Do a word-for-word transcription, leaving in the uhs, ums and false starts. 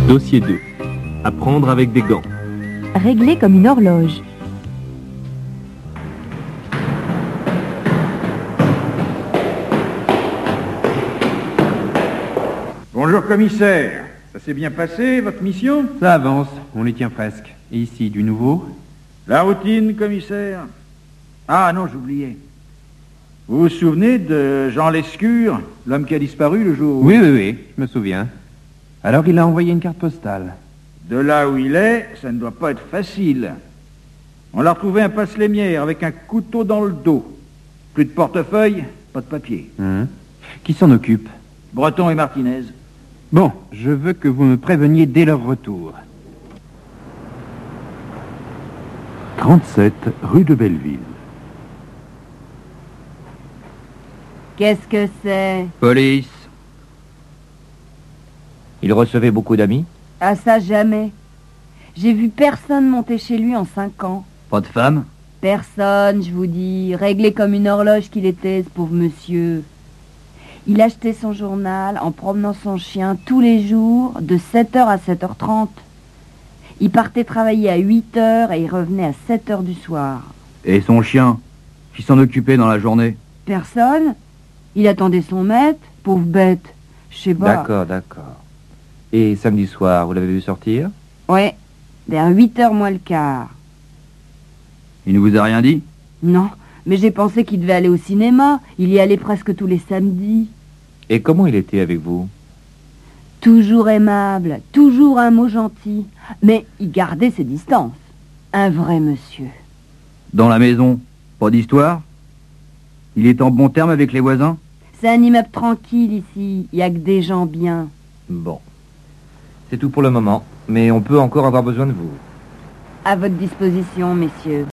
Dossier deux. Apprendre avec des gants. Régler comme une horloge. Bonjour commissaire, ça s'est bien passé votre mission? Ça avance, on y tient presque. Et ici, du nouveau? La routine commissaire. Ah non, j'oubliais. Vous vous souvenez de Jean Lescure, l'homme qui a disparu le jour où... Oui, oui, oui, je me souviens. Alors il a envoyé une carte postale. De là où il est, ça ne doit pas être facile. On l'a retrouvé un passe-lémière avec un couteau dans le dos. Plus de portefeuille, pas de papier. Hum. Qui s'en occupe? Breton et Martinez. Bon, je veux que vous me préveniez dès leur retour. trente-sept rue de Belleville. Qu'est-ce que c'est? Police. Il recevait beaucoup d'amis? Ah ça, jamais. J'ai vu personne monter chez lui en cinq ans. Pas de femmes? Personne, je vous dis. Réglé comme une horloge qu'il était, ce pauvre monsieur. Il achetait son journal en promenant son chien tous les jours, de sept heures à sept heures trente. Il partait travailler à huit heures et il revenait à sept heures du soir. Et son chien? Qui s'en occupait dans la journée? Personne. Il attendait son maître, pauvre bête. Je sais pas. D'accord, d'accord. Et samedi soir, vous l'avez vu sortir? Ouais, vers huit heures moins le quart. Il ne vous a rien dit? Non, mais j'ai pensé qu'il devait aller au cinéma. Il y allait presque tous les samedis. Et comment il était avec vous? Toujours aimable, toujours un mot gentil. Mais il gardait ses distances. Un vrai monsieur. Dans la maison, pas d'histoire? Il est en bon terme avec les voisins? C'est un immeuble tranquille ici. Il n'y a que des gens bien. Bon. C'est tout pour le moment, mais on peut encore avoir besoin de vous. À votre disposition, messieurs.